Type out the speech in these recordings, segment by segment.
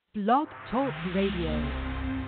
Blog Talk Radio.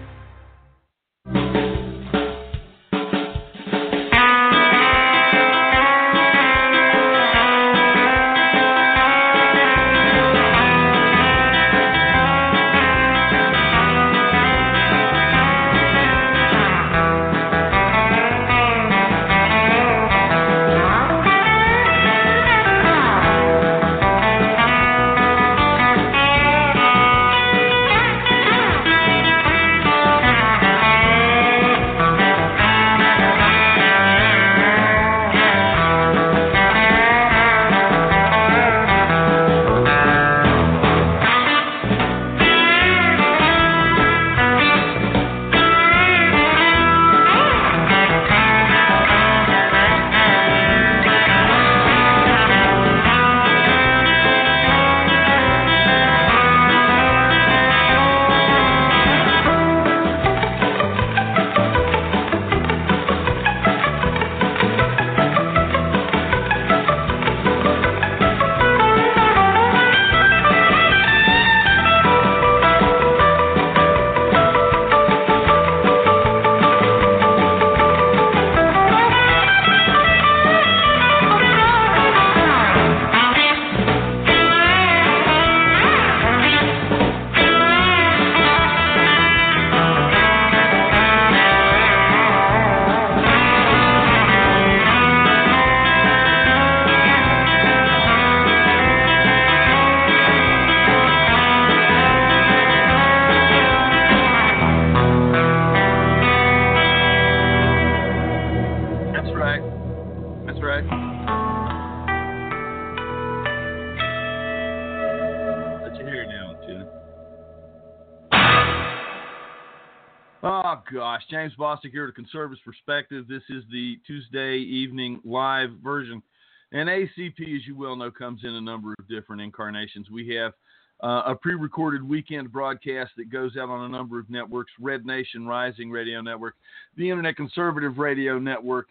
Gosh, James Bostic here to Conservative Perspective. This is the Tuesday evening live version. And ACP, as you well know, comes in a number of different incarnations. We have a pre-recorded weekend broadcast that goes out on a number of networks: Red Nation Rising Radio Network, the Internet Conservative Radio Network,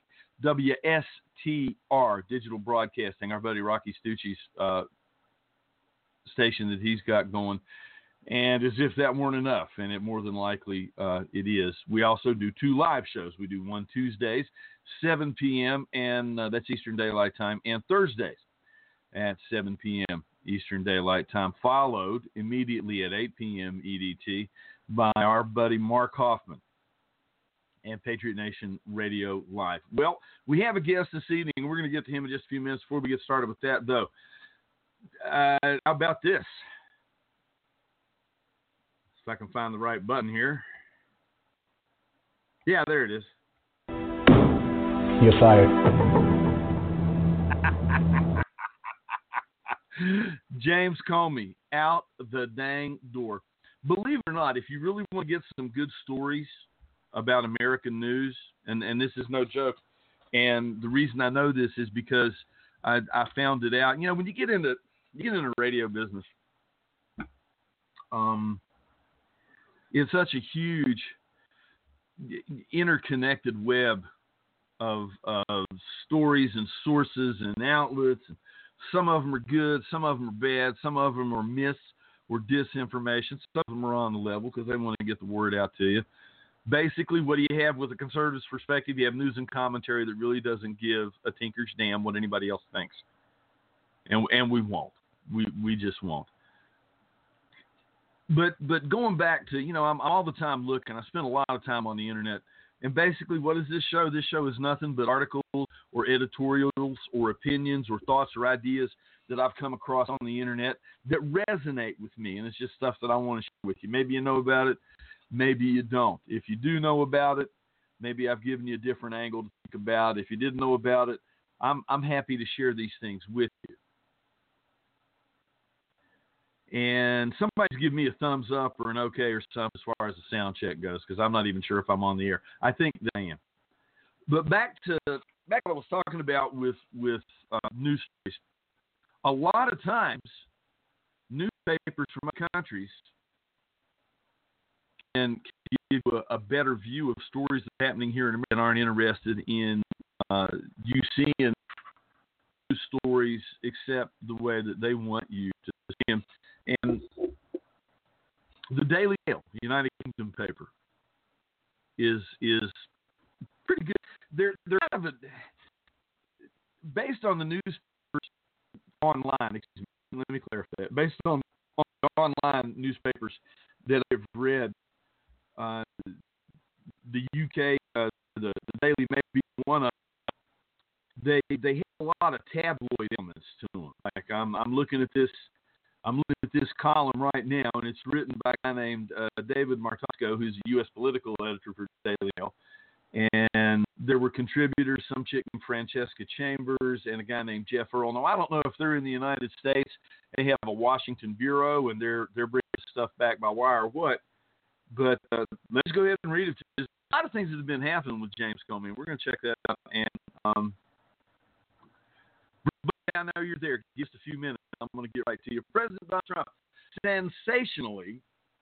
WSTR Digital Broadcasting, our buddy Rocky Stucci's station that he's got going. And as if that weren't enough, and it more than likely it is, we also do two live shows. We do one Tuesdays, 7 p.m., and that's Eastern Daylight Time, and Thursdays at 7 p.m. Eastern Daylight Time, followed immediately at 8 p.m. EDT by our buddy Mark Hoffman and Patriot Nation Radio Live. Well, we have a guest this evening, and we're going to get to him in just a few minutes. Before we get started with that, though, how about this? If I can find the right button here. Yeah, there it is. You're fired. James Comey, out the dang door. Believe it or not, if you really want to get some good stories about American news, and this is no joke, and the reason I know this is because I found it out. You know, when you get into radio business, it's such a huge interconnected web of stories and sources and outlets. Some of them are good, some of them are bad, some of them are myths or disinformation. Some of them are on the level because they want to get the word out to you. Basically, what do you have with a conservative's perspective? You have news and commentary that really doesn't give a tinker's damn what anybody else thinks. And we won't. We just won't. But going back to, I'm all the time looking. I spend a lot of time on the internet. And basically, what is this show? This show is nothing but articles or editorials or opinions or thoughts or ideas that I've come across on the internet that resonate with me. And it's just stuff that I want to share with you. Maybe you know about it. Maybe you don't. If you do know about it, maybe I've given you a different angle to think about. If you didn't know about it, I'm happy to share these things with you. And somebody's give me a thumbs up or an okay or something as far as the sound check goes, because I'm not even sure if I'm on the air. I think that I am. But back to what I was talking about with news stories. A lot of times, newspapers from other countries can give you a better view of stories that's happening here in America and aren't interested in you seeing news stories except the way that they want you to see them. And The Daily Mail, United Kingdom paper, is pretty good. They're kind of based on the newspapers online. Excuse me. Let me clarify that. Based on the online newspapers that I've read, the UK, the Daily Mail being one of them, they have a lot of tabloid elements to them. Like I'm looking at this column right now, and it's written by a guy named David Martosco, who's a U.S. political editor for Daily Mail. And there were contributors, some chick named Francesca Chambers and a guy named Jeff Earl. Now, I don't know if they're in the United States. They have a Washington bureau, and they're bringing stuff back by wire or what. But let's go ahead and read it. There's a lot of things that have been happening with James Comey. We're going to check that out. And but I know you're there. Just a few minutes. I'm going to get right to you. President Donald Trump sensationally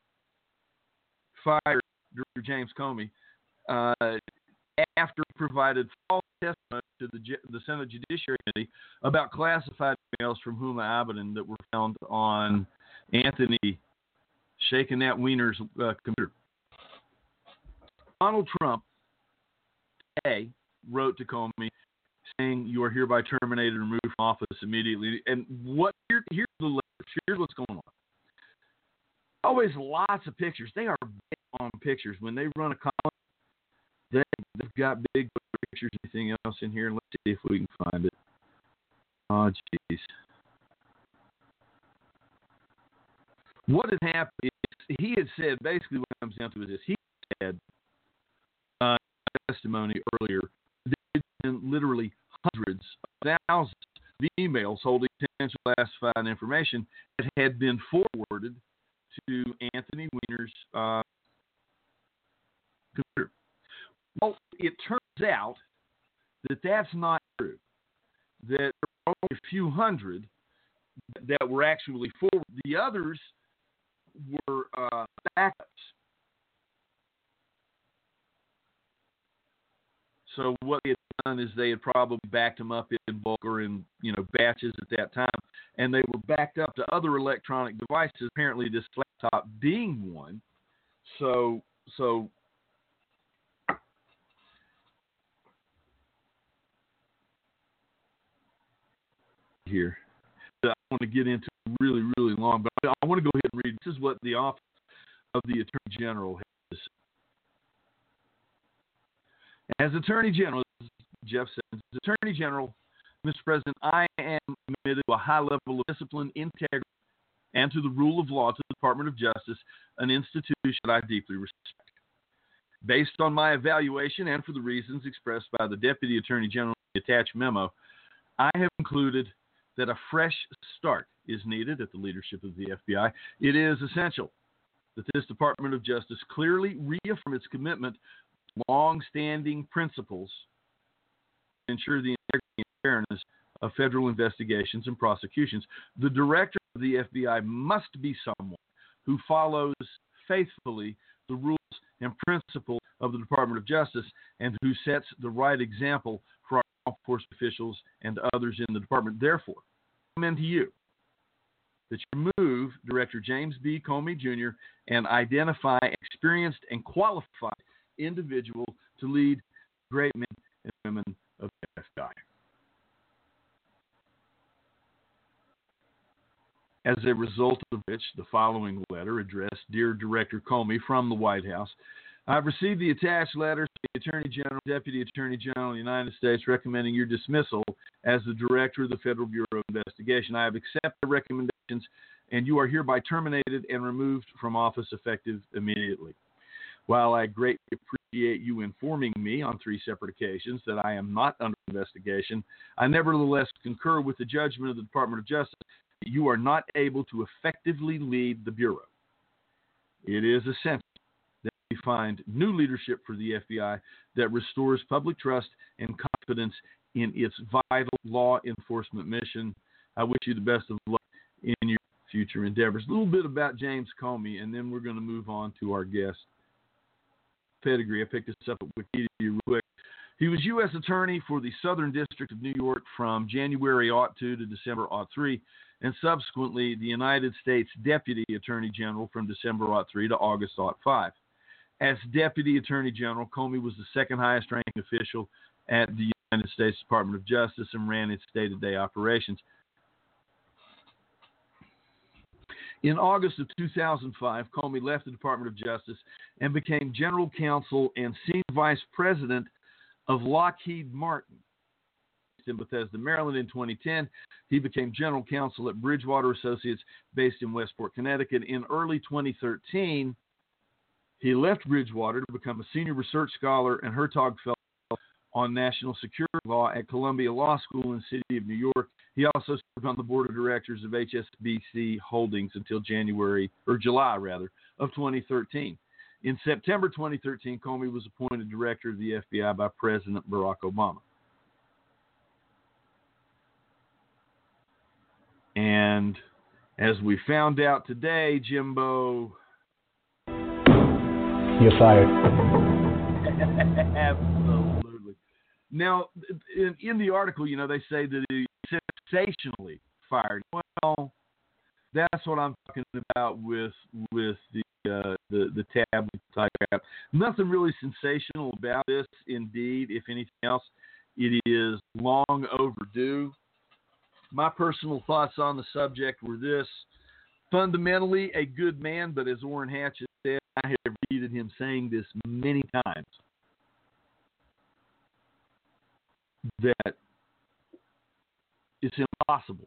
fired Dr. James Comey after he provided false testimony to the Senate Judiciary Committee about classified emails from Huma Abedin that were found on Anthony Shaking That Wiener's computer. Donald Trump today wrote to Comey saying, "You are hereby terminated and removed from office immediately." And here's the letter. Here's what's going on. Always lots of pictures. They are big on pictures. When they run a column, they've got big pictures. Anything else in here? Let's see if we can find it. Oh, jeez. What had happened is he had said, basically what it comes down to is this. He said testimony earlier, there had been literally hundreds of thousands of emails holding potential classified information that had been forwarded to Anthony Weiner's computer. Well, it turns out that that's not true. That there were only a few hundred that were actually forwarded. The others were backups. So what they had done is they had probably backed them up in bulk or in batches at that time, and they were backed up to other electronic devices. Apparently, this laptop being one. So here, I want to get into really, really long, but I want to go ahead and read. This is what the Office of the Attorney General has. As Attorney General, Jeff says, as Attorney General, Mr. President, I am committed to a high level of discipline, integrity, and to the rule of law to the Department of Justice, an institution that I deeply respect. Based on my evaluation and for the reasons expressed by the Deputy Attorney General in the attached memo, I have concluded that a fresh start is needed at the leadership of the FBI. It is essential that this Department of Justice clearly reaffirm its commitment to long-standing principles to ensure the integrity and fairness of federal investigations and prosecutions. The director of the FBI must be someone who follows faithfully the rules and principles of the Department of Justice and who sets the right example for our law enforcement officials and others in the department. Therefore, I recommend to you that you remove Director James B. Comey Jr. and identify experienced and qualified individual to lead great men and women of the FBI. As a result of which, the following letter addressed, Dear Director Comey, from the White House, I've received the attached letters from the Attorney General, Deputy Attorney General of the United States recommending your dismissal as the Director of the Federal Bureau of Investigation. I have accepted the recommendations, and you are hereby terminated and removed from office effective immediately. While I greatly appreciate you informing me on 3 separate occasions that I am not under investigation, I nevertheless concur with the judgment of the Department of Justice that you are not able to effectively lead the Bureau. It is essential that we find new leadership for the FBI that restores public trust and confidence in its vital law enforcement mission. I wish you the best of luck in your future endeavors. A little bit about James Comey, and then we're going to move on to our guest. Pedigree. I picked this up at Wikipedia real quick. He was U.S. Attorney for the Southern District of New York from January 2002 to December 2003. and subsequently the United States Deputy Attorney General from December 03 to August 05. As Deputy Attorney General, Comey was the second highest ranking official at the United States Department of Justice and ran its day-to-day operations. In August of 2005, Comey left the Department of Justice and became General Counsel and Senior Vice President of Lockheed Martin. In Bethesda, Maryland in 2010, he became General Counsel at Bridgewater Associates based in Westport, Connecticut. In early 2013, he left Bridgewater to become a Senior Research Scholar and Hertog Fellow on National Security Law at Columbia Law School in the city of New York. He also served on the board of directors of HSBC Holdings until July of 2013. In September 2013, Comey was appointed director of the FBI by President Barack Obama. And as we found out today, Jimbo, you're fired. Absolutely. Now, in the article, they say that he sensationally fired. Well, that's what I'm talking about with the tablet type app. Nothing really sensational about this. Indeed, if anything else, it is long overdue. My personal thoughts on the subject were this: fundamentally a good man, but as Orrin Hatch has said, I have repeated him saying this many times, that it's impossible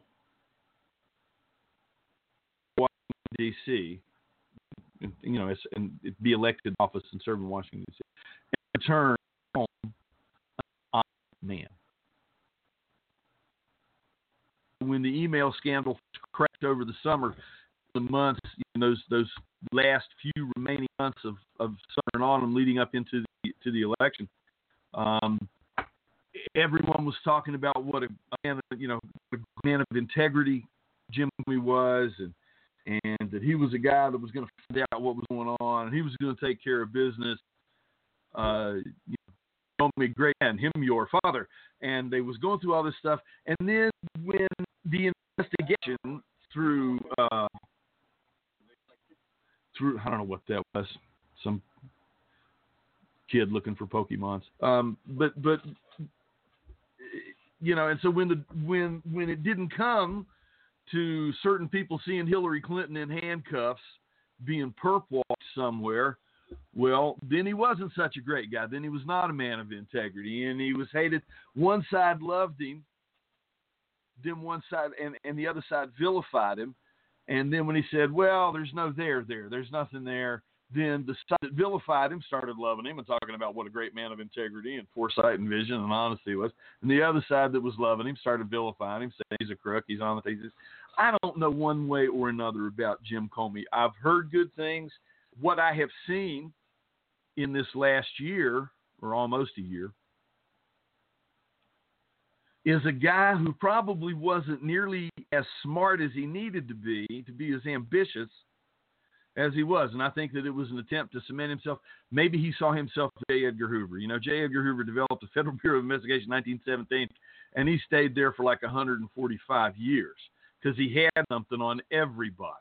Washington, D.C., and be elected office and serve in Washington, D.C., and return home an honest man. When the email scandal cracked over the summer, the months, those last few remaining months of summer and autumn leading up into the election, everyone was talking about what a man of integrity Jim Comey was, and that he was a guy that was going to find out what was going on, and he was going to take care of business. Comey, great man, him, your father, and they was going through all this stuff, and then when the investigation through I don't know what that was, some kid looking for Pokemons, but and so when it didn't come to certain people seeing Hillary Clinton in handcuffs being perp-walked somewhere, well, then he wasn't such a great guy. Then he was not a man of integrity, and he was hated. One side loved him, then one side and the other side vilified him. And then when he said, well, there's no there's nothing there, then the side that vilified him started loving him and talking about what a great man of integrity and foresight and vision and honesty was. And the other side that was loving him started vilifying him, saying he's a crook, he's on the things. I don't know one way or another about Jim Comey. I've heard good things. What I have seen in this last year, or almost a year, is a guy who probably wasn't nearly as smart as he needed to be as ambitious as he was. And I think that it was an attempt to cement himself. Maybe he saw himself as J. Edgar Hoover. J. Edgar Hoover developed the Federal Bureau of Investigation in 1917, and he stayed there for like 145 years because he had something on everybody.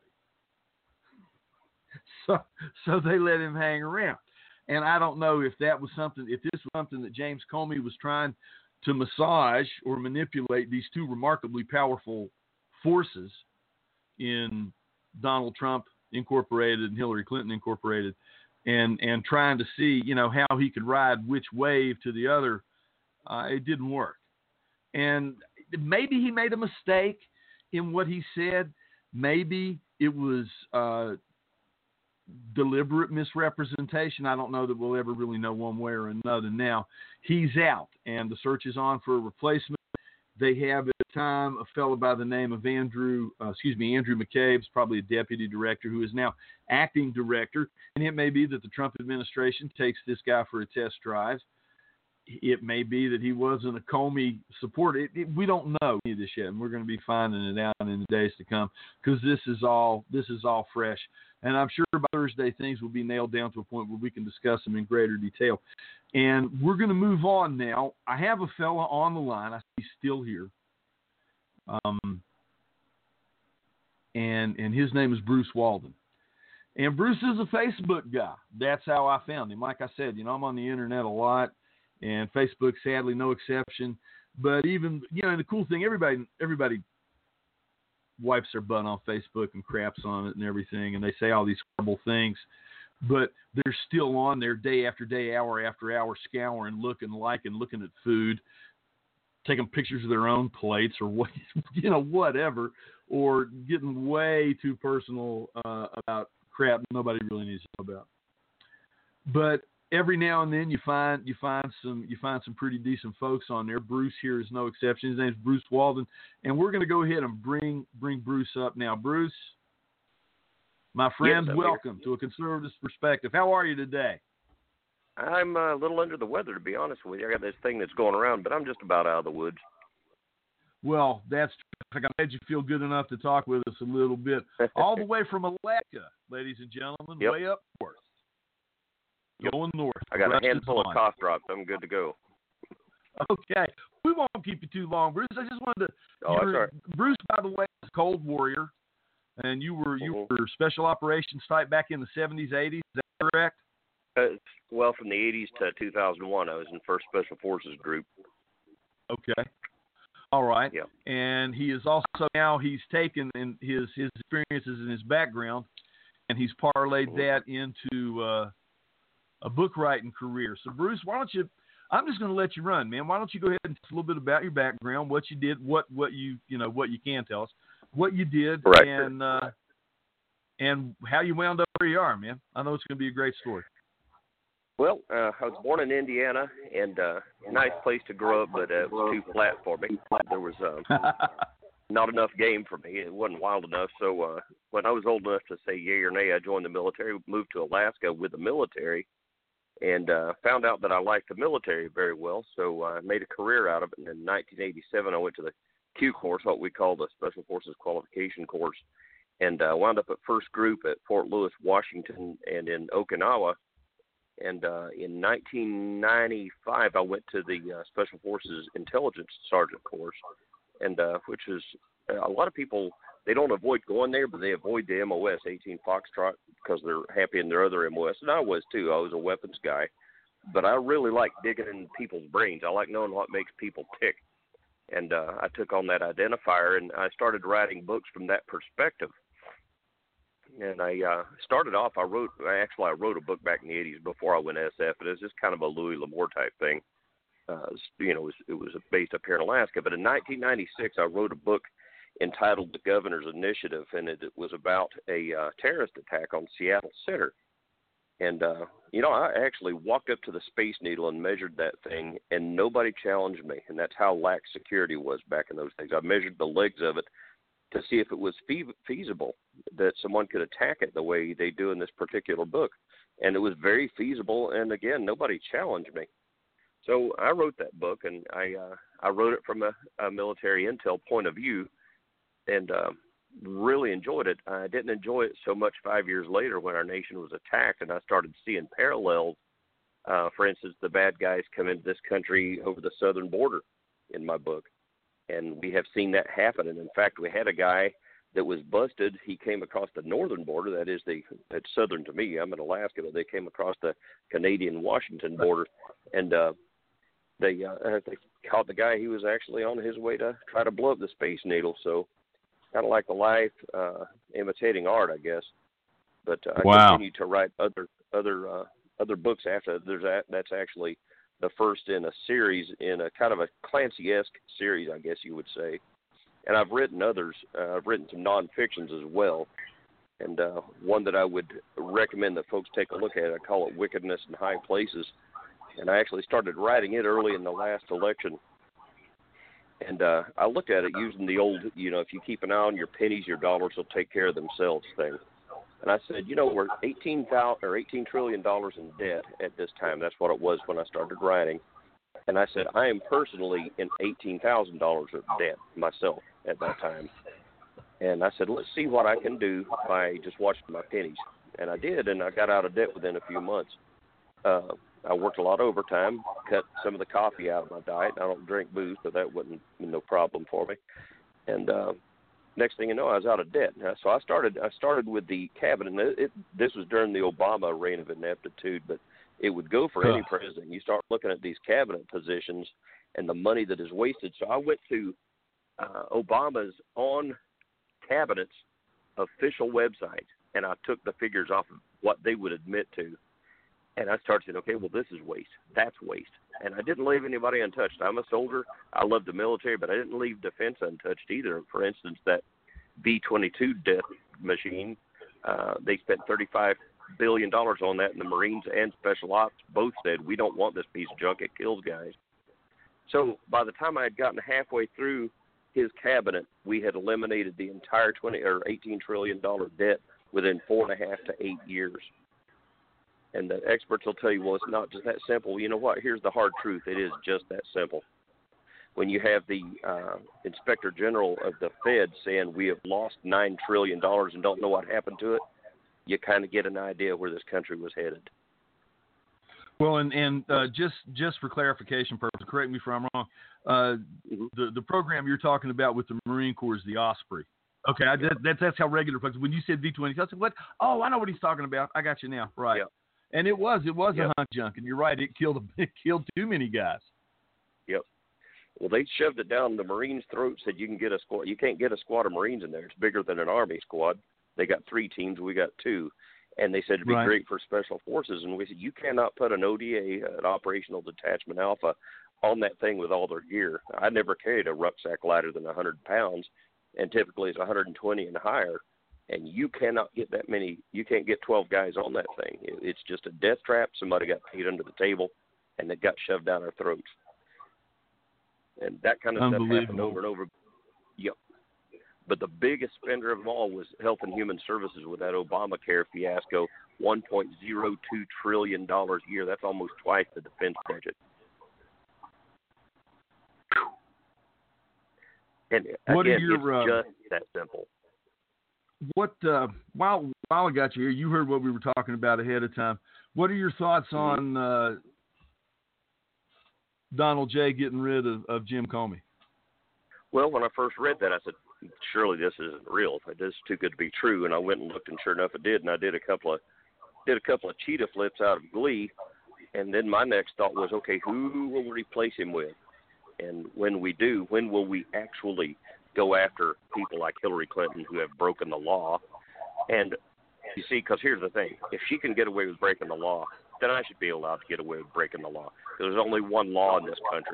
So they let him hang around. And I don't know if this was something that James Comey was trying to massage or manipulate these two remarkably powerful forces in Donald Trump Incorporated and Hillary Clinton Incorporated, and trying to see, how he could ride which wave to the other. It didn't work. And maybe he made a mistake in what he said. Maybe it was deliberate misrepresentation. I don't know that we'll ever really know one way or another. Now, he's out, and the search is on for a replacement. They have at the time a fellow by the name of Andrew McCabe's, probably a deputy director, who is now acting director. And it may be that the Trump administration takes this guy for a test drive. It may be that he wasn't a Comey supporter. We don't know any of this yet, and we're going to be finding it out in the days to come, because this is all fresh. And I'm sure by Thursday things will be nailed down to a point where we can discuss them in greater detail. And we're going to move on now. I have a fella on the line. I see he's still here. and his name is Bruce Walden. And Bruce is a Facebook guy. That's how I found him. Like I said, I'm on the internet a lot, and Facebook, sadly, no exception. But even, the cool thing, everybody wipes their butt on Facebook and craps on it and everything, and they say all these horrible things. But they're still on there day after day, hour after hour, scouring, looking at food, taking pictures of their own plates or what, whatever, or getting way too personal about crap nobody really needs to know about. But every now and then you find some pretty decent folks on there. Bruce here is no exception. His name's Bruce Walden, and we're going to go ahead and bring Bruce up now. Bruce, my friend, yes, welcome to A Conservative's Perspective. How are you today? I'm a little under the weather, to be honest with you. I got this thing that's going around, but I'm just about out of the woods. Well, that's terrific. I'm glad you feel good enough to talk with us a little bit. All the way from Alaska, ladies and gentlemen, yep. Way up north. Going north. I got a handful of cough drops. I'm good to go. Okay. We won't keep you too long, Bruce. I just wanted to... that's all right. Bruce, by the way, is a Cold Warrior, and you were special operations type back in the 70s, 80s. Is that correct? Well, from the 80s to 2001, I was in 1st Special Forces Group. Okay. All right. Yeah. And he is also now he's taken in his experiences and his background, and he's parlayed that into a book writing career. So, Bruce, why don't you? I'm just going to let you run, man. Why don't you go ahead and tell us a little bit about your background, what you did, what you can tell us, what you did, right. and how you wound up where you are, man. I know it's going to be a great story. Well, I was born in Indiana, and a nice place to grow up, but it was too flat for me. There was not enough game for me. It wasn't wild enough. So when I was old enough to say yay or nay, I joined the military, moved to Alaska with the military, and found out that I liked the military very well. So I made a career out of it. And in 1987, I went to the Q course, what we call the Special Forces Qualification Course, and wound up at 1st Group at Fort Lewis, Washington, and in Okinawa. And in 1995, I went to the Special Forces Intelligence Sergeant course, and which is a lot of people, they don't avoid going there, but they avoid the MOS, 18 Foxtrot, because they're happy in their other MOS. And I was too. I was a weapons guy. But I really like digging in people's brains. I like knowing what makes people tick. And I took on that identifier, and I started writing books from that perspective. And I started off, I wrote a book back in the 80s before I went SF, and it was just kind of a Louis L'Amour type thing. It was based up here in Alaska. But in 1996, I wrote a book entitled The Governor's Initiative, and it was about a terrorist attack on Seattle Center. And, I actually walked up to the Space Needle and measured that thing, and nobody challenged me. And that's how lax security was back in those days. I measured the legs of it to see if it was feasible that someone could attack it the way they do in this particular book. And it was very feasible, and again, nobody challenged me. So I wrote that book, and I wrote it from a military intel point of view, and really enjoyed it. I didn't enjoy it so much 5 years later when our nation was attacked, and I started seeing parallels. For instance, the bad guys come into this country over the southern border in my book. And we have seen that happen. And in fact, we had a guy that was busted. He came across the northern border. That's southern to me. I'm in Alaska, but they came across the Canadian-Washington border. And they caught the guy. He was actually on his way to try to blow up the Space Needle. So kind of like the life imitating art, I guess. But I continue to write other books after that. That's actually the first in a series, in a kind of a Clancy-esque series, I guess you would say. And I've written others. I've written some non-fictions as well. And one that I would recommend that folks take a look at, I call it Wickedness in High Places. And I actually started writing it early in the last election. And I looked at it using the old, if you keep an eye on your pennies, your dollars will take care of themselves thing. And I said, we're $18 trillion in debt at this time. That's what it was when I started writing. And I said, I am personally in $18,000 of debt myself at that time. And I said, let's see what I can do by just watching my pennies. And I did, and I got out of debt within a few months. I worked a lot of overtime, cut some of the coffee out of my diet. I don't drink booze, so that wasn't no problem for me. And next thing you know, I was out of debt. So I started with the cabinet. This was during the Obama reign of ineptitude, but it would go for any president. You start looking at these cabinet positions and the money that is wasted. So I went to Obama's on cabinet's official website, and I took the figures off of what they would admit to, and I started saying, okay, well, this is waste. That's waste. And I didn't leave anybody untouched. I'm a soldier. I love the military, but I didn't leave defense untouched either. For instance, that B-22 death machine, they spent $35 billion on that, and the Marines and Special Ops both said, we don't want this piece of junk. It kills guys. So by the time I had gotten halfway through his cabinet, we had eliminated the entire $18 trillion debt within 4.5 to 8 years. And the experts will tell you, well, it's not just that simple. You know what? Here's the hard truth. It is just that simple. When you have the Inspector General of the Fed saying we have lost $9 trillion and don't know what happened to it, you kind of get an idea where this country was headed. Well, and just for clarification purposes, correct me if I'm wrong, the program you're talking about with the Marine Corps is the Osprey. Okay, that's how regular folks. When you said V-20, I said, what? Oh, I know what he's talking about. I got you now. Right. Yep. And it was a hunk junk, and you're right. It killed too many guys. Yep. Well, they shoved it down the Marines' throats. Said you can get a squad. You can't get a squad of Marines in there. It's bigger than an Army squad. They got 3 teams. We got 2. And they said it'd be great for special forces. And we said, you cannot put an ODA, an Operational Detachment Alpha, on that thing with all their gear. I never carried a rucksack lighter than 100 pounds, and typically it's 120 and higher. And you cannot get that many. You can't get 12 guys on that thing. It's just a death trap. Somebody got paid under the table, and it got shoved down our throats. And that kind of stuff happened over and over. Yep. But the biggest spender of them all was Health and Human Services with that Obamacare fiasco, $1.02 trillion a year. That's almost twice the defense budget. And again, it's just that simple. What while I got you here, you heard what we were talking about ahead of time. What are your thoughts on Donald J. getting rid of Jim Comey? Well, when I first read that, I said, surely this isn't real. This is too good to be true. And I went and looked, and sure enough, it did. And I did a couple of cheetah flips out of glee. And then my next thought was, okay, who will replace him with? And when we do, when will we actually go after people like Hillary Clinton who have broken the law? And you see, because here's the thing. If she can get away with breaking the law, then I should be allowed to get away with breaking the law. There's only one law in this country.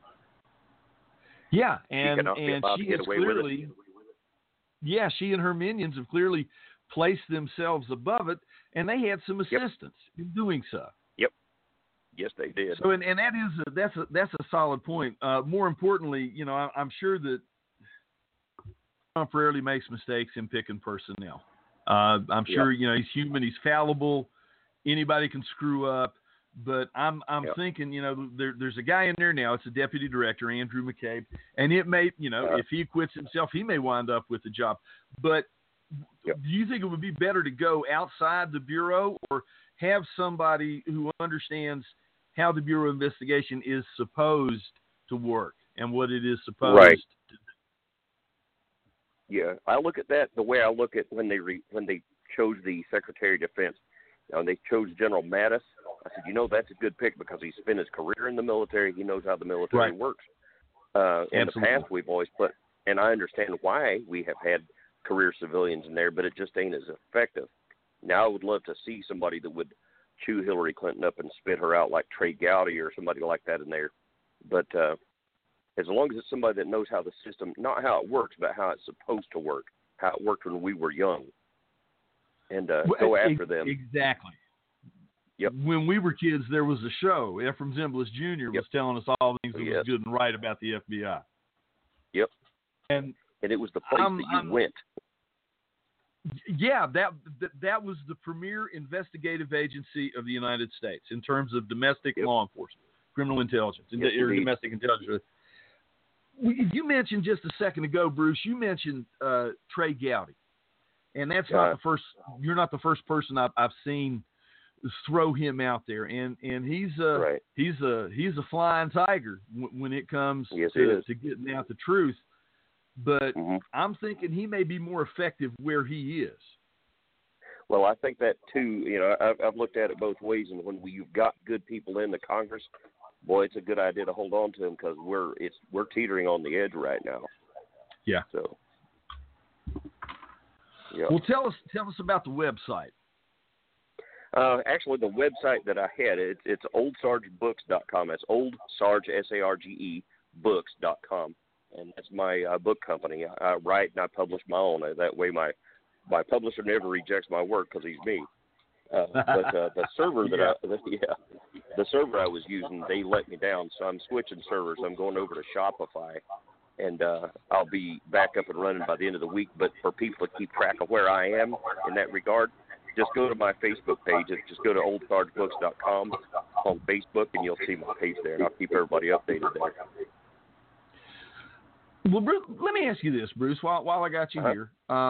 Yeah, and she has clearly, she and her minions have clearly placed themselves above it, and they had some assistance in doing so. Yep. Yes, they did. So, and that's a solid point. More importantly, I'm sure that Trump rarely makes mistakes in picking personnel. I'm sure he's human, he's fallible, anybody can screw up. But I'm thinking, there's a guy in there now. It's a deputy director, Andrew McCabe, and it may, if he acquits himself, he may wind up with the job. But do you think it would be better to go outside the Bureau or have somebody who understands how the Bureau of Investigation is supposed to work and what it is supposed to do? Yeah, I look at that the way I look at when they chose the Secretary of Defense. They chose General Mattis. I said, that's a good pick because he spent his career in the military. He knows how the military works. In the past, we've always put, and I understand why we have had career civilians in there, but it just ain't as effective. Now I would love to see somebody that would chew Hillary Clinton up and spit her out like Trey Gowdy or somebody like that in there. But as long as it's somebody that knows how the system, not how it works, but how it's supposed to work, how it worked when we were young, and go after them. Exactly. Yep. When we were kids, there was a show. Ephraim Zimbalist Jr. was telling us all the things that was good and right about the FBI. Yep. And it was the place that you went. Yeah, that was the premier investigative agency of the United States in terms of domestic law enforcement, criminal intelligence, or domestic intelligence. You mentioned just a second ago, Bruce. You mentioned Trey Gowdy, and that's not the first. You're not the first person I've seen throw him out there, and he's a flying tiger when it comes to getting out the truth. but I'm thinking he may be more effective where he is. Well, I think that too. You know, I've looked at it both ways, and when you've got good people in the Congress, boy, it's a good idea to hold on to them because we're teetering on the edge right now. Yeah. So. Yeah. Well, tell us about the website. Actually, the website that I had, it's oldsargebooks.com. That's Old Sarge, SARGE, books.com. And that's my book company. I write and I publish my own. That way my publisher never rejects my work because he's me. But the server the server I was using, they let me down. So I'm switching servers. I'm going over to Shopify. And I'll be back up and running by the end of the week. But for people to keep track of where I am in that regard, just go to my Facebook page. Just go to oldsargebooks.com on Facebook, and you'll see my page there. And I'll keep everybody updated there. Well, Bruce, let me ask you this, Bruce. While I got you here,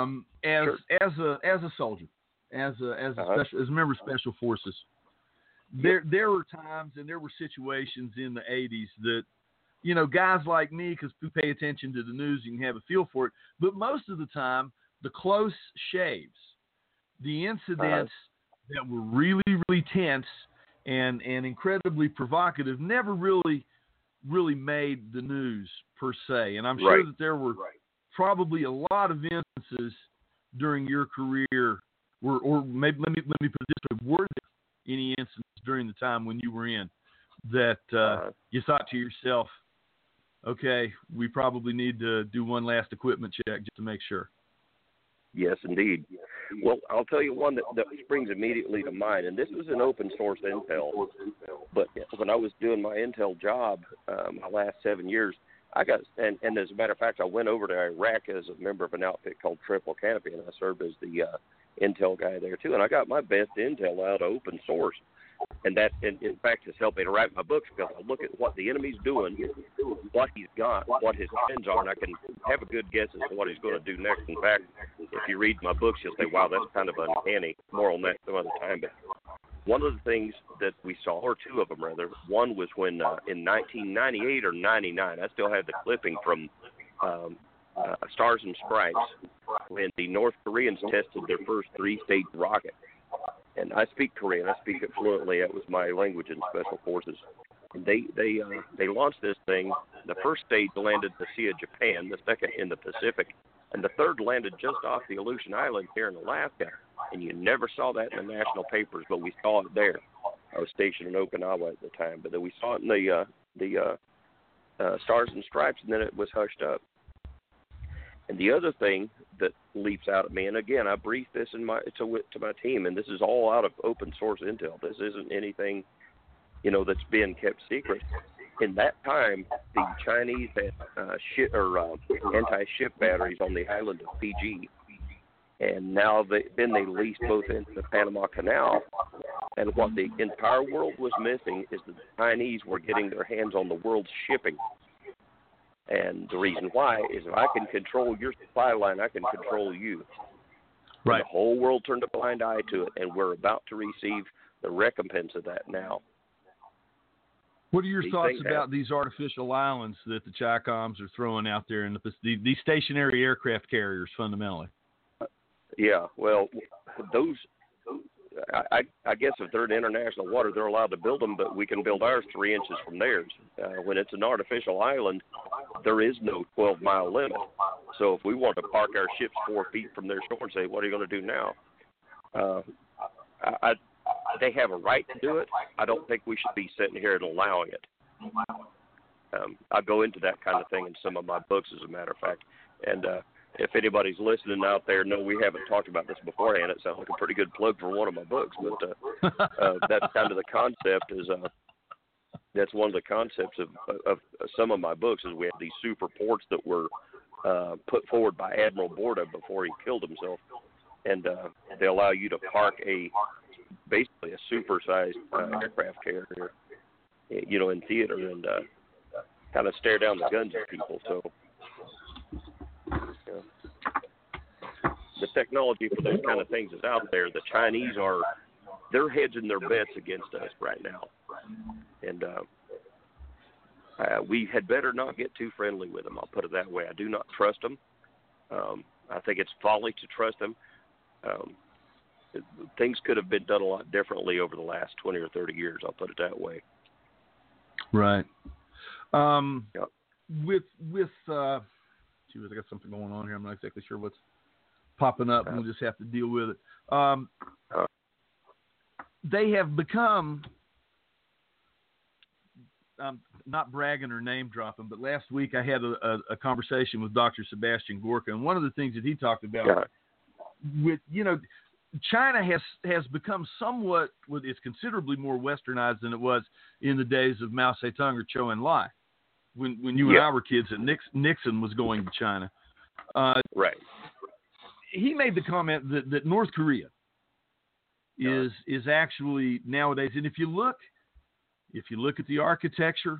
as a soldier, as a member of Special Forces, there were times and there were situations in the 80s that, you know, guys like me, because we pay attention to the news, you can have a feel for it. But most of the time, the close shaves, the incidents that were really, really tense and incredibly provocative, never really made the news per se. And I'm sure that there were probably a lot of instances during your career, or maybe let me put it this way: were there any instances during the time when you were in that you thought to yourself, okay, we probably need to do one last equipment check just to make sure? Yes, indeed. Well, I'll tell you one that springs immediately to mind, and this was an open source intel. But when I was doing my intel job, my last 7 years, I got, and as a matter of fact, I went over to Iraq as a member of an outfit called Triple Canopy, and I served as the intel guy there too. And I got my best intel out of open source. And that, in fact, has helped me to write my books because I look at what the enemy's doing, what he's got, what his plans are, and I can have a good guess as to what he's going to do next. In fact, if you read my books, you'll say, wow, that's kind of uncanny. More on that some other time. But one of the things that we saw, or two of them rather, one was when in 1998 or 99, I still have the clipping from Stars and Stripes, when the North Koreans tested their first 3-stage rocket. And I speak Korean. I speak it fluently. That was my language in Special Forces. And they launched this thing. The first stage landed the Sea of Japan, the second in the Pacific, and the third landed just off the Aleutian Island here in Alaska. And you never saw that in the national papers, but we saw it there. I was stationed in Okinawa at the time, but then we saw it in the Stars and Stripes, and then it was hushed up. And the other thing that leaps out at me, and again, I briefed this to my team, and this is all out of open source intel. This isn't anything, that's being kept secret. In that time, the Chinese had anti-ship batteries on the island of Fiji, and now they leased both into the Panama Canal. And what the entire world was missing is that the Chinese were getting their hands on the world's shipping. And the reason why is if I can control your supply line, I can control you. Right. The whole world turned a blind eye to it, and we're about to receive the recompense of that now. What are your thoughts about these artificial islands that the Chicoms are throwing out there in these stationary aircraft carriers, fundamentally? Yeah, well, those. I guess if they're in international water, they're allowed to build them, but we can build ours 3 inches from theirs. When it's an artificial island, there is no 12-mile limit. So if we want to park our ships 4 feet from their shore and say, what are you going to do now? They have a right to do it. I don't think we should be sitting here and allowing it. I go into that kind of thing in some of my books, as a matter of fact. And if anybody's listening out there, no, we haven't talked about this beforehand. It sounds like a pretty good plug for one of my books, but that's kind of the concept. That's one of the concepts of some of my books. Is we have these super ports that were put forward by Admiral Borda before he killed himself, and they allow you to park basically a super-sized aircraft carrier, in theater, and kind of stare down the guns at people. So. The technology for those kind of things is out there. The Chinese they're hedging their bets against us right now. And we had better not get too friendly with them. I'll put it that way. I do not trust them. I think it's folly to trust them. Things could have been done a lot differently over the last 20 or 30 years. I'll put it that way. Right. Yep. With I got something going on here. I'm not exactly sure what's popping up, and we'll just have to deal with it. They have become, not bragging or name dropping, but last week I had a conversation with Dr. Sebastian Gorka, and one of the things that he talked about with, China has become somewhat, it's considerably more westernized than it was in the days of Mao Zedong or Zhou Enlai, when you and I were kids and Nixon was going to China. Right. He made the comment that North Korea is actually nowadays, and if you look at the architecture,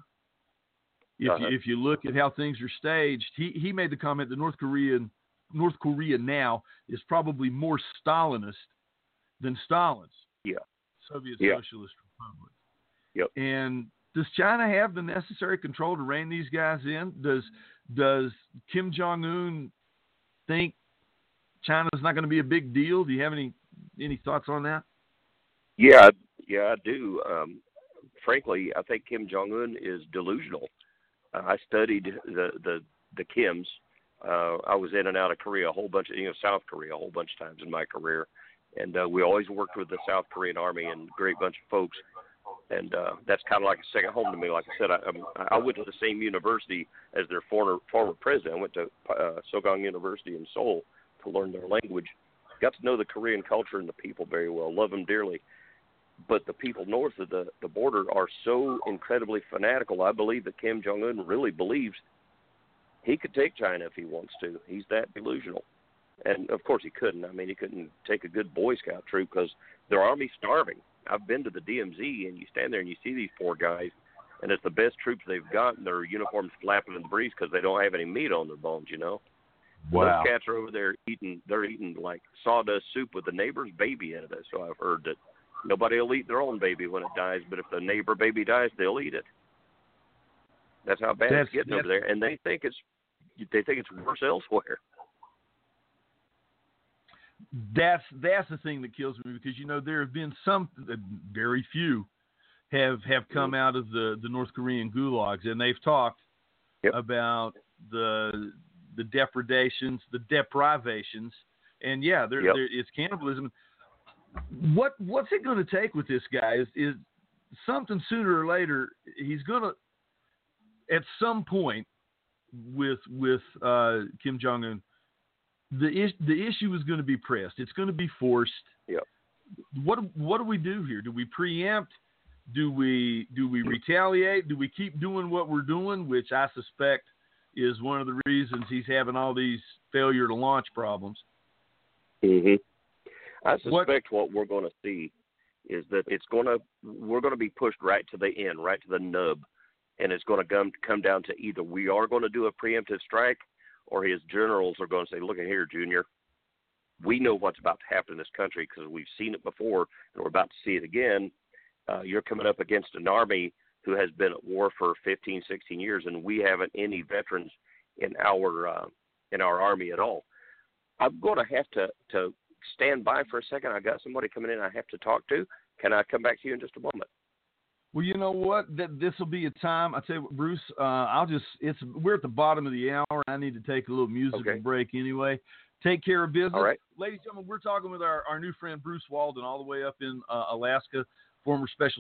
if you look at how things are staged, he made the comment that North Korea now is probably more Stalinist than Stalin's Soviet Socialist Republic. Yep. And does China have the necessary control to rein these guys in? Does Kim Jong-un think China's not going to be a big deal? Do you have any thoughts on that? Yeah, I do. Frankly, I think Kim Jong-un is delusional. I studied the Kims. I was in and out of Korea South Korea a whole bunch of times in my career. And we always worked with the South Korean Army and a great bunch of folks. And that's kind of like a second home to me. Like I said, I went to the same university as their former president. I went to Sogang University in Seoul to learn their language. Got to know the Korean culture and the people very well, love them dearly. But the people north of the border are so incredibly fanatical. I believe that Kim Jong-un really believes he could take China if he wants to. He's that delusional. And, of course, he couldn't. I mean, he couldn't take a good Boy Scout troop because their army's starving. I've been to the DMZ, and you stand there and you see these poor guys, and it's the best troops they've got, and their uniforms flapping in the breeze because they don't have any meat on their bones, Wow. Those cats are over there eating like sawdust soup with the neighbor's baby in it. So I've heard that nobody will eat their own baby when it dies, but if the neighbor baby dies, they'll eat it. That's how bad it's getting over there, and they think it's worse elsewhere. That's the thing that kills me because there have been some, very few, have come out of the North Korean gulags, and they've talked about the depredations, the deprivations, and it's cannibalism. What's it going to take with this guy is something sooner or later he's going to, at some point with Kim Jong-un, the issue is going to be pressed. It's going to be forced. Yep. What do we do here? Do we preempt? Do we retaliate? Do we keep doing what we're doing, which I suspect is one of the reasons he's having all these failure to launch problems? Mm-hmm. I suspect what we're going to see is that we're going to be pushed right to the end, right to the nub, and it's going to come down to either we are going to do a preemptive strike, or his generals are going to say, "Look at here, Junior, we know what's about to happen in this country because we've seen it before, and we're about to see it again. You're coming up against an army who has been at war for 15, 16 years, and we haven't any veterans in our army at all." I'm going to have to stand by for a second. I got somebody coming in I have to talk to. Can I come back to you in just a moment? Well, you know what? This will be a time. I tell you what, Bruce. We're at the bottom of the hour. I need to take a little musical break anyway. Take care of business, all right, ladies and gentlemen. We're talking with our new friend Bruce Walden, all the way up in Alaska, former Special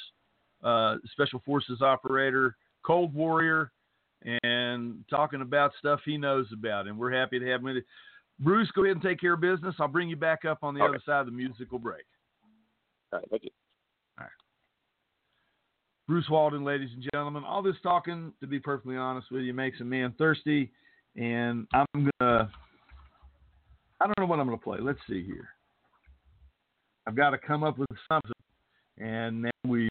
Forces operator, Cold Warrior, and talking about stuff he knows about. And we're happy to have him with us. Bruce, go ahead and take care of business. I'll bring you back up on the other side of the musical break. All right, thank you. All right. Bruce Walden, ladies and gentlemen. All this talking, to be perfectly honest with you, makes a man thirsty. And I don't know what I'm going to play. Let's see here. I've got to come up with something. And now we've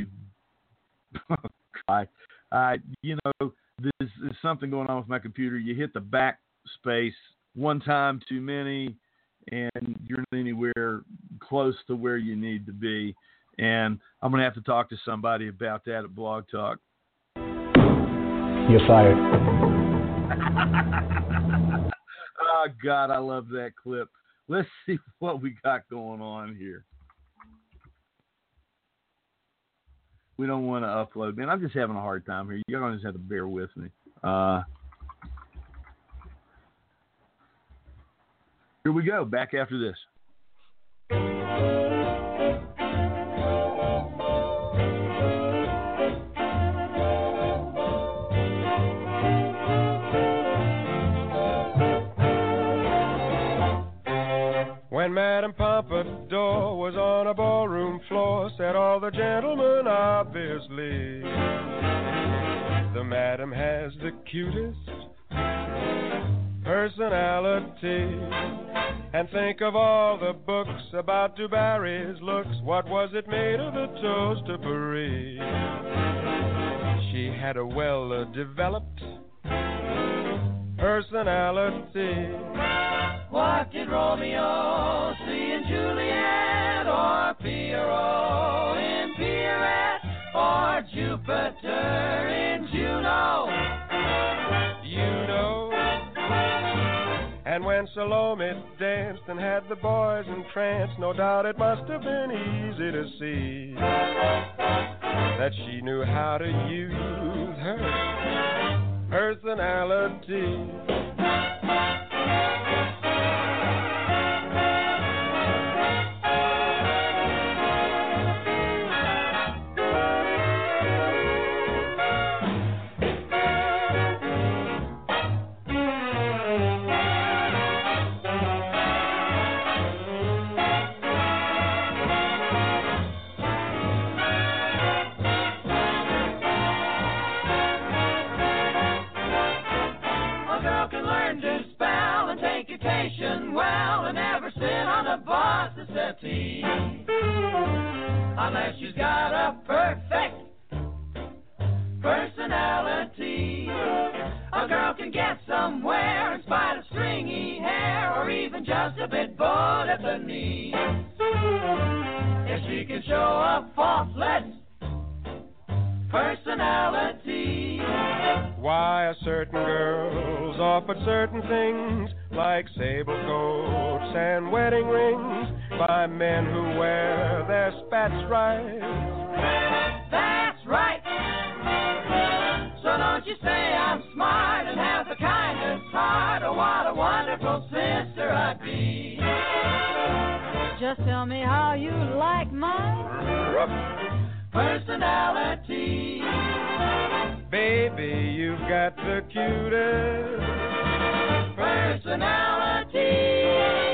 there's something going on with my computer. You hit the backspace one time too many, and you're not anywhere close to where you need to be. And I'm going to have to talk to somebody about that at Blog Talk. You're fired. Oh, God, I love that clip. Let's see what we got going on here. We don't want to upload. Man, I'm just having a hard time here. You're going to just have to bear with me. Here we go. Back after this. When Madame Pompadour was on a ballroom floor, said all the gentlemen obviously, the Madam has the cutest personality. And think of all the books about Du Barry's looks. What was it made of? The toast of Paris. She had a well-developed personality. What did Romeo see in Juliet, or Pierrot in Pierrette, or Jupiter in Juno? You know. And when Salome danced and had the boys entranced, no doubt it must have been easy to see that she knew how to use her personality. Well, and never sit on a boss's settee unless she's got a perfect personality. A girl can get somewhere in spite of stringy hair, or even just a bit bowed at the knee, if she can show a faultless personality. Why are certain girls offered certain things, like sable coats and wedding rings, by men who wear their spats right? That's right. So don't you say I'm smart and have the kindest heart. Oh, what a wonderful sister I'd be. Just tell me how you like my personality. Baby, you've got the cutest personality.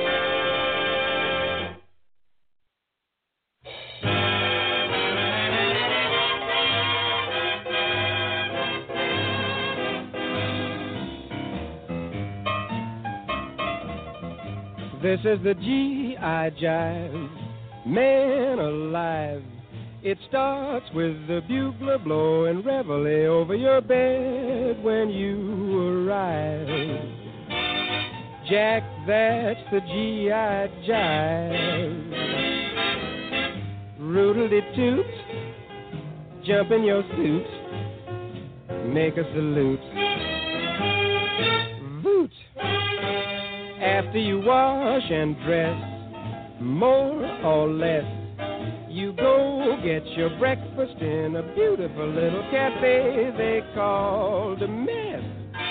This is the G.I. Jive, man alive. It starts with the bugler blowing reveille over your bed when you arrive. Jack, that's the G.I. Jive. Roodle-de-toot, jump in your suit, make a salute. Voot, after you wash and dress, more or less, you go get your breakfast in a beautiful little cafe they call the Mess.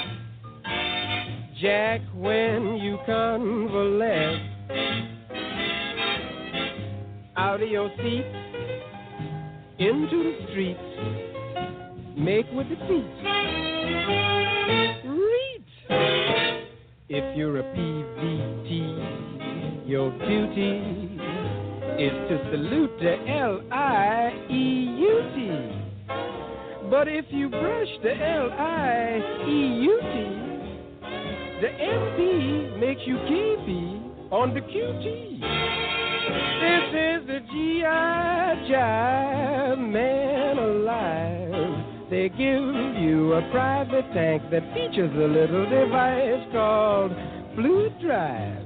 Jack, when you convalesce, out of your seat, into the streets, make with the feet. Reach! If you're a PVT, your duty is to salute the L-I-E-U-T. But if you brush the L-I-E-U-T, the M-P makes you KP on the QT. This is the G.I. Jive, man alive. They give you a private tank that features a little device called Fluid Drive.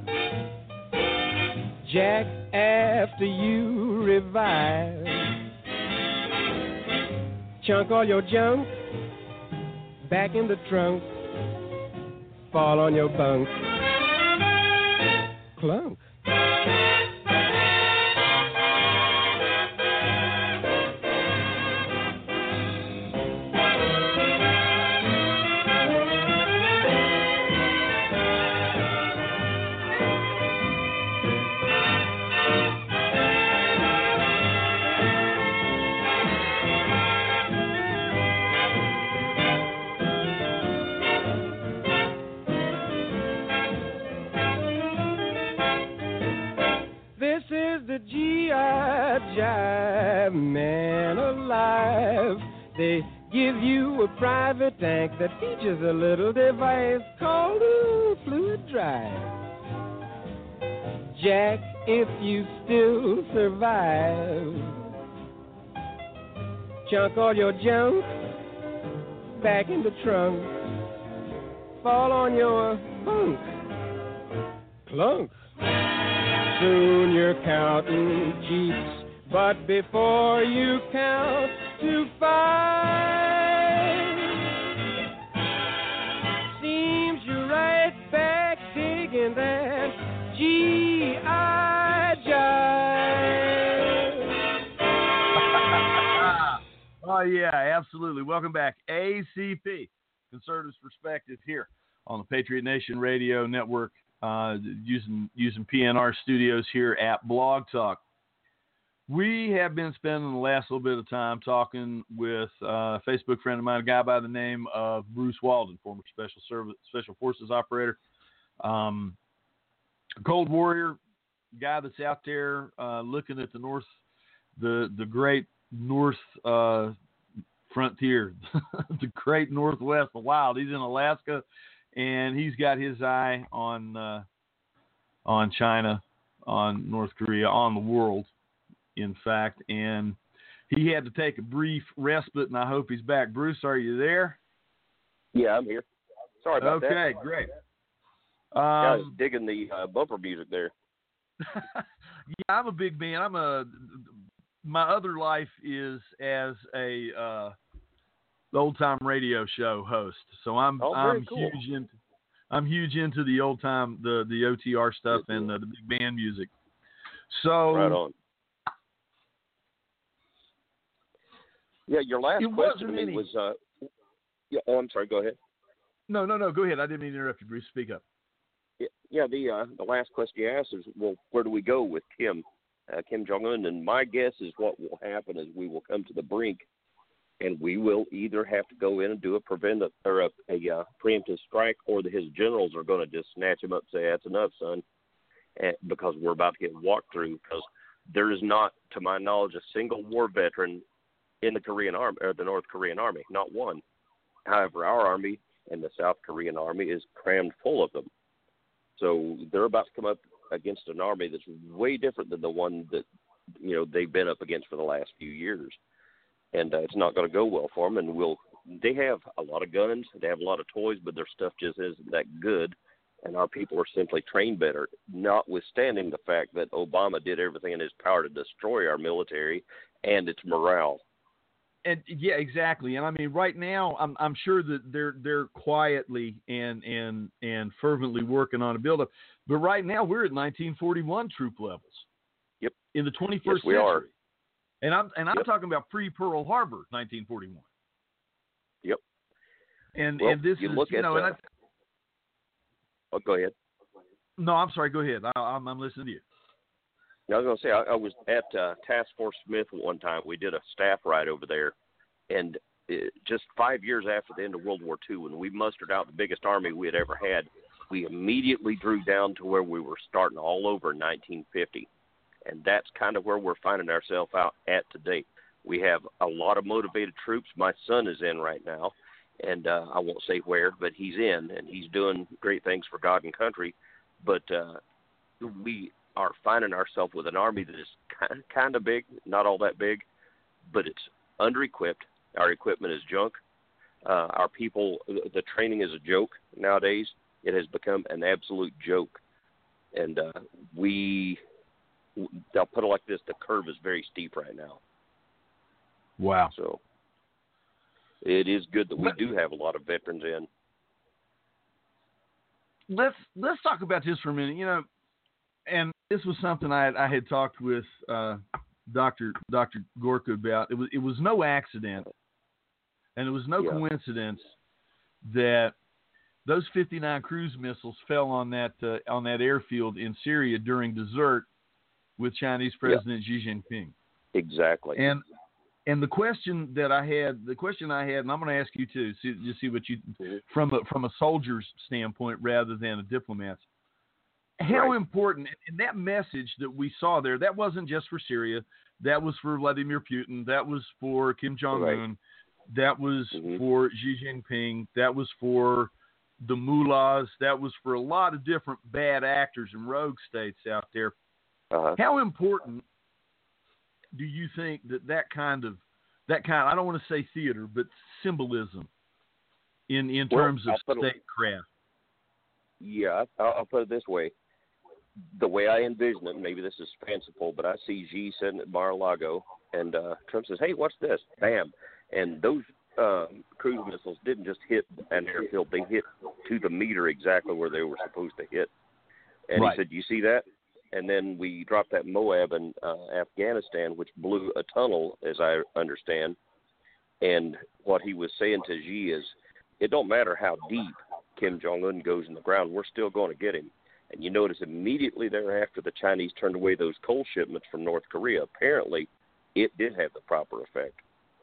Jack, after you revive, chunk all your junk, back in the trunk, fall on your bunk, clunk. The G.I. Jive man alive. They give you a private tank that features a little device called a fluid drive. Jack, if you still survive, chunk all your junk back in the trunk, fall on your bunk, clunk. Soon you're counting Jeeps, but before you count to 5, seems you're right back digging that G.I. Jive. Oh, yeah, absolutely. Welcome back. ACP, Conservatives Perspective, here on the Patriot Nation Radio Network. Using PNR studios here at Blog Talk. We have been spending the last little bit of time talking with a Facebook friend of mine, a guy by the name of Bruce Walden, former Special Forces operator, Cold Warrior, guy that's out there looking at the north, the great north frontier, the great Northwest, the wild. He's in Alaska. And he's got his eye on China, on North Korea, on the world, in fact. And he had to take a brief respite, and I hope he's back. Bruce, are you there? Yeah, I'm here. Sorry about that. Okay, great. I was digging the bumper music there. Yeah, I'm a big man. My other life is as a old time radio show host, so I'm cool. huge into the old time the OTR stuff and the big band music. So right on. Yeah, your last question to me was yeah. Oh, I'm sorry. Go ahead. No. Go ahead. I didn't mean to interrupt you, Bruce. Speak up. Yeah. The last question you asked is, well, where do we go with Kim Jong-un? And my guess is what will happen is we will come to the brink. And we will either have to go in and do a preemptive strike, or his generals are going to just snatch him up and say, "That's enough, son," because we're about to get walked through. Because there is not, to my knowledge, a single war veteran in the Korean army or the North Korean army, not one. However, our army and the South Korean army is crammed full of them. So they're about to come up against an army that's way different than the one that they've been up against for the last few years. And it's not going to go well for them. And they have a lot of guns, they have a lot of toys, but their stuff just isn't that good. And our people are simply trained better, notwithstanding the fact that Obama did everything in his power to destroy our military and its morale. And yeah, exactly. And I mean, right now, I'm sure that they're quietly and fervently working on a buildup. But right now, we're at 1941 troop levels. Yep. In the 21st yes, we century. Are. And I'm talking about pre-Pearl Harbor, 1941. Yep. And this you is, look at, and oh, go ahead. No, I'm sorry. Go ahead. I'm listening to you. I was going to say, I was at Task Force Smith one time. We did a staff ride over there, and just 5 years after the end of World War II, when we mustered out the biggest army we had ever had, we immediately drew down to where we were starting all over in 1950. And that's kind of where we're finding ourselves out at today. We have a lot of motivated troops. My son is in right now, and I won't say where, but he's in, and he's doing great things for God and country. But we are finding ourselves with an army that is kind of big, not all that big, but it's under-equipped. Our equipment is junk. Our people, the training is a joke nowadays. It has become an absolute joke. And I'll put it like this, the curve is very steep right now. Wow. it is good that we do have a lot of veterans in. Let's talk about this for a minute. You know, and this was something I had talked with Dr. Gorka about. It was no accident, and it was no coincidence that those 59 cruise missiles fell on that airfield in Syria during dessert with Chinese President Xi Jinping. Exactly. And the question I had, and I'm going to ask you too, to see what you, from a soldier's standpoint rather than a diplomat's. How important, and that message that we saw there, that wasn't just for Syria, that was for Vladimir Putin, that was for Kim Jong-un, that was for Xi Jinping, that was for the mullahs, that was for a lot of different bad actors and rogue states out there. How important do you think that kind of I don't want to say theater, but symbolism in terms of statecraft? Yeah, I'll put it this way. The way I envision it, maybe this is fanciful, but I see Xi sitting at Mar-a-Lago, and Trump says, "Hey, what's this?" Bam. And those cruise missiles didn't just hit an airfield. They hit to the meter exactly where they were supposed to hit. And he said, "You see that?" And then we dropped that Moab in Afghanistan, which blew a tunnel, as I understand. And what he was saying to Xi is, it don't matter how deep Kim Jong-un goes in the ground, we're still going to get him. And you notice immediately thereafter the Chinese turned away those coal shipments from North Korea. Apparently, it did have the proper effect.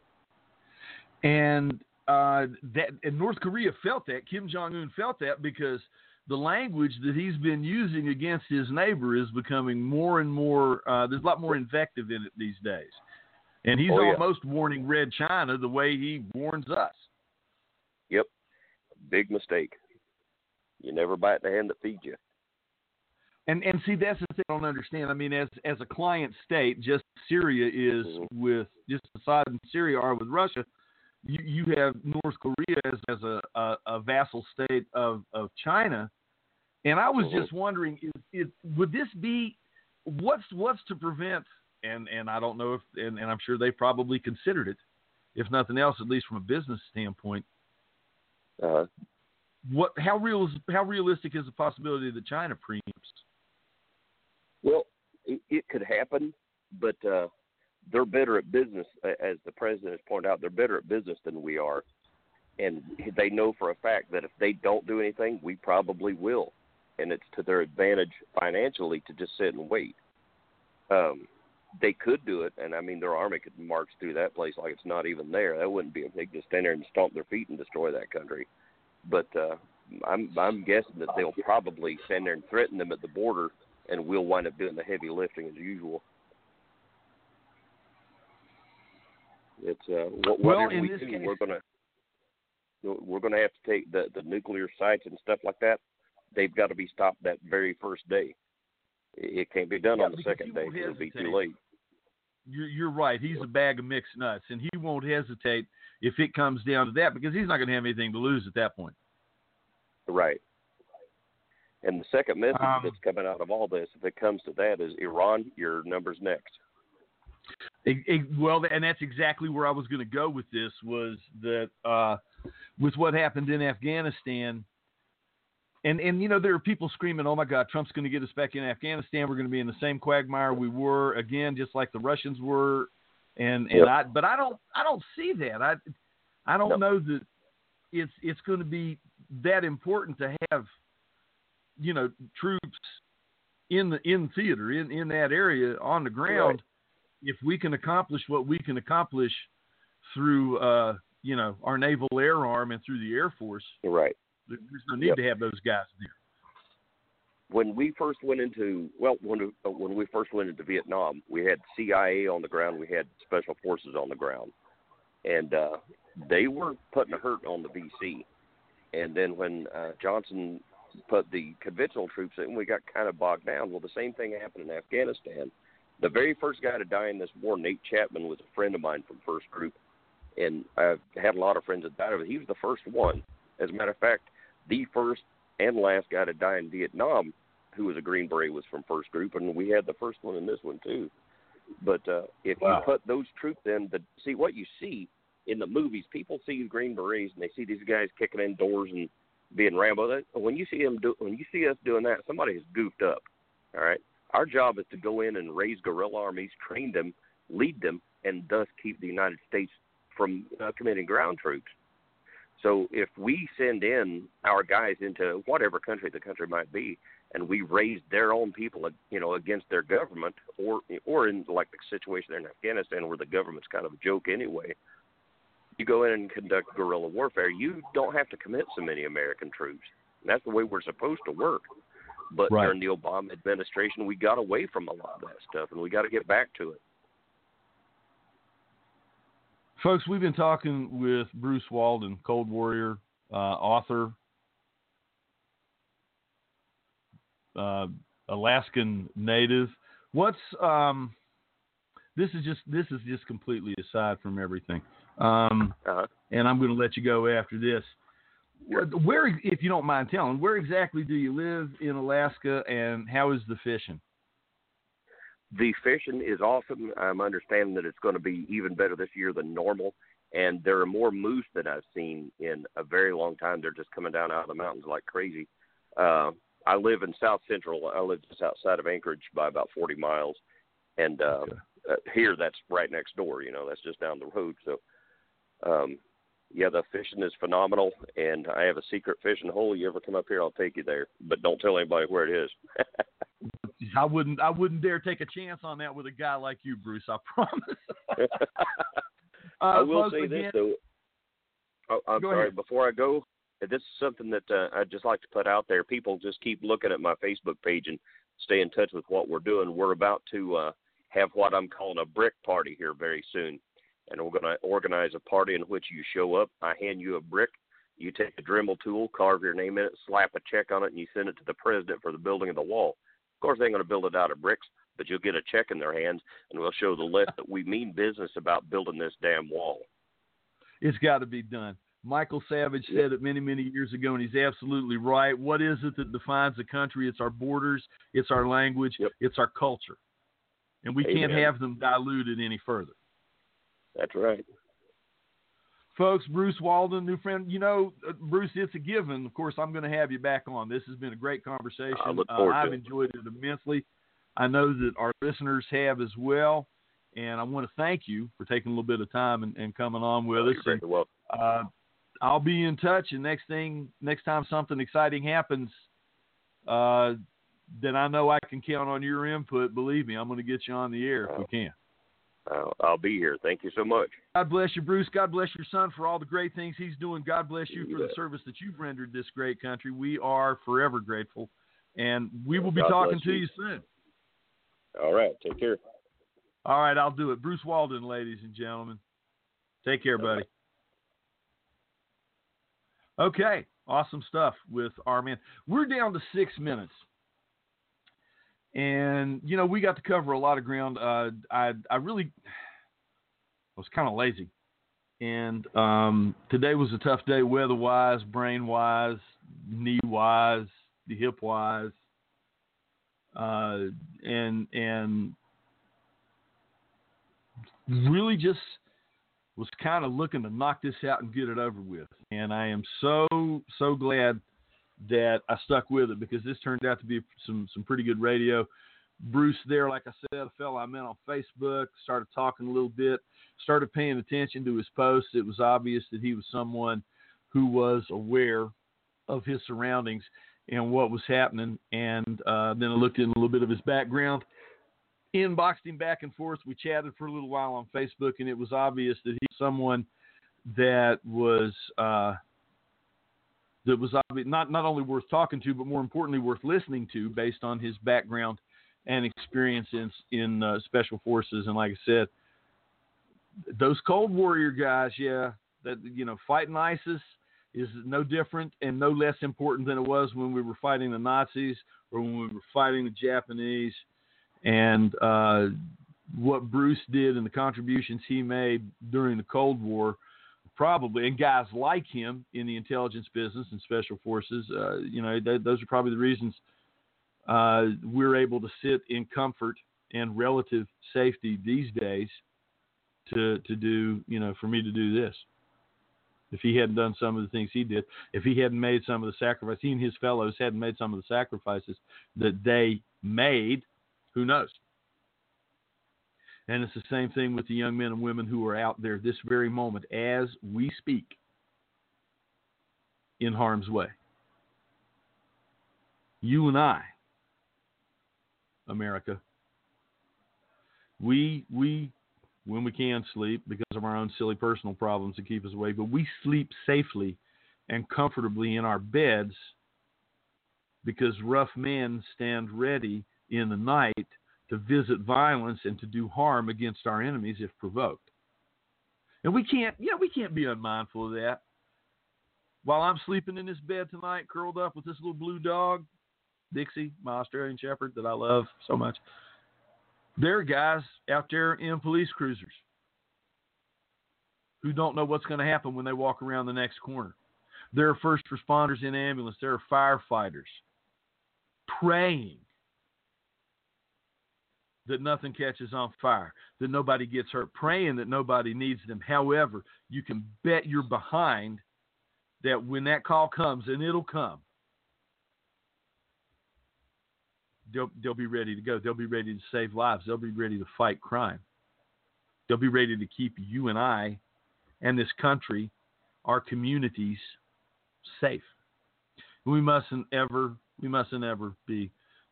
And North Korea felt that. Kim Jong-un felt that because the language that he's been using against his neighbor is becoming more and more, there's a lot more invective in it these days. And he's almost warning Red China the way he warns us. Yep. Big mistake. You never bite the hand that feeds you. And see, that's the thing I don't understand. I mean, as a client state, just Syria is with, just Assad and Syria are with Russia, you have North Korea as a vassal state of China. And I was just wondering, would this be, what's to prevent, and I don't know if, and I'm sure they probably considered it, if nothing else, at least from a business standpoint. How realistic is the possibility that China preempts? Well, it could happen, but they're better at business, as the president has pointed out. They're better at business than we are, and they know for a fact that if they don't do anything, we probably will, and it's to their advantage financially to just sit and wait. They could do it, and I mean their army could march through that place like it's not even there. That wouldn't be a big to stand there and stomp their feet and destroy that country. But I'm guessing that they'll probably stand there and threaten them at the border, and we'll wind up doing the heavy lifting as usual. It's whatever we do, we're gonna have to take the nuclear sites and stuff like that. They've got to be stopped that very first day. It can't be done on the second day. It'll be too late. You're right. He's a bag of mixed nuts, and he won't hesitate if it comes down to that, because he's not going to have anything to lose at that point. Right. And the second message that's coming out of all this, if it comes to that, is Iran, your number's next. Well, and that's exactly where I was going to go with this, was that with what happened in Afghanistan, and you know, there are people screaming, "Oh my God, Trump's going to get us back in Afghanistan. We're going to be in the same quagmire we were again, just like the Russians were." But I don't see that. I don't know that it's going to be that important to have, you know, troops in theater in that area on the ground. If we can accomplish what we can accomplish through you know, our naval air arm and through the Air Force, there's no need to have those guys there. When we first went into when we first went into Vietnam, we had CIA on the ground, we had Special Forces on the ground, and they were putting a hurt on the VC. And then when Johnson put the conventional troops in, we got kind of bogged down. Well, the same thing happened in Afghanistan. The very first guy to die in this war, Nate Chapman, was a friend of mine from First Group, and I've had a lot of friends that died of it. He was the first one. As a matter of fact, the first and last guy to die in Vietnam who was a Green Beret was from First Group, and we had the first one in this one too. But if you put those troops in, see what you see in the movies, people see Green Berets and they see these guys kicking in doors and being Rambo. When you see us doing that, somebody has goofed up. All right, our job is to go in and raise guerrilla armies, train them, lead them, and thus keep the United States from committing ground troops. So if we send in our guys into whatever country the country might be, and we raise their own people, against their government, or in like the situation there in Afghanistan where the government's kind of a joke anyway, you go in and conduct guerrilla warfare. You don't have to commit so many American troops. And that's the way we're supposed to work. But right. During the Obama administration, we got away from a lot of that stuff, and we got to get back to it. Folks, we've been talking with Bruce Walden, Cold Warrior, author, Alaskan native. This is just completely aside from everything. And I'm going to let you go after this. Where, if you don't mind telling, where exactly do you live in Alaska, and how is the fishing? The fishing is awesome. I'm understanding that it's going to be even better this year than normal, and there are more moose than I've seen in a very long time. They're just coming down out of the mountains like crazy. I live in South Central. I live just outside of Anchorage by about 40 miles, and here that's right next door. That's just down the road. So, the fishing is phenomenal, and I have a secret fishing hole. You ever come up here, I'll take you there, but don't tell anybody where it is. I wouldn't dare take a chance on that with a guy like you, Bruce. I promise. I will say this though. I'm sorry. Ahead. Before I go, this is something that I'd just like to put out there. People just keep looking at my Facebook page and stay in touch with what we're doing. We're about to have what I'm calling a brick party here very soon, and we're going to organize a party in which you show up. I hand you a brick. You take a Dremel tool, carve your name in it, slap a check on it, and you send it to the president for the building of the wall. Of course, they ain't going to build it out of bricks, but you'll get a check in their hands, and we'll show the left that we mean business about building this damn wall. It's got to be done. Michael Savage said it many, many years ago, and he's absolutely right. What is it that defines a country? It's our borders, it's our language, it's our culture. And we can't have them diluted any further. That's right. Folks, Bruce Walden, new friend. Bruce, it's a given. Of course, I'm going to have you back on. This has been a great conversation. I look forward to I've enjoyed it immensely. I know that our listeners have as well. And I want to thank you for taking a little bit of time and coming on with us. You're very welcome. I'll be in touch. And next time something exciting happens, then I know I can count on your input. Believe me, I'm going to get you on the air if we can. I'll be here. Thank you so much. God bless you, Bruce. God bless your son for all the great things he's doing. God bless you for the service that you've rendered this great country. We are forever grateful, and we will be talking to you soon. All right. Take care. All right, I'll do it. Bruce Walden, ladies and gentlemen. Take care, buddy. Okay, awesome stuff with our man. We're down to 6 minutes. And, we got to cover a lot of ground. I was kind of lazy. And today was a tough day weather-wise, brain-wise, knee-wise, hip-wise. And really just was kind of looking to knock this out and get it over with. And I am so glad that I stuck with it, because this turned out to be some pretty good radio. Bruce there, like I said, a fellow I met on Facebook, started talking a little bit, started paying attention to his posts. It was obvious that he was someone who was aware of his surroundings and what was happening. And then I looked in a little bit of his background, inboxed him back and forth. We chatted for a little while on Facebook, and it was obvious that he was someone that was not only worth talking to, but more importantly worth listening to, based on his background and experience in special forces. And like I said, those Cold Warrior guys, fighting ISIS is no different and no less important than it was when we were fighting the Nazis or when we were fighting the Japanese. And what Bruce did and the contributions he made during the Cold War, probably, and guys like him in the intelligence business and special forces, those are probably the reasons we're able to sit in comfort and relative safety these days to do, for me to do this. If he hadn't done some of the things he did, if he hadn't made some of the sacrifices, he and his fellows hadn't made some of the sacrifices that they made, who knows? And it's the same thing with the young men and women who are out there this very moment as we speak in harm's way. You and I, America, we when we can sleep because of our own silly personal problems that keep us awake, but we sleep safely and comfortably in our beds because rough men stand ready in the night to visit violence and to do harm against our enemies if provoked. And we can't be unmindful of that. While I'm sleeping in this bed tonight, curled up with this little blue dog, Dixie, my Australian Shepherd that I love so much, there are guys out there in police cruisers who don't know what's going to happen when they walk around the next corner. There are first responders in ambulance. There are firefighters praying that nothing catches on fire, that nobody gets hurt, praying that nobody needs them. However, you can bet your behind that when that call comes, and it'll come, they'll be ready to go. They'll be ready to save lives. They'll be ready to fight crime. They'll be ready to keep you and I and this country, our communities, safe. We mustn't ever be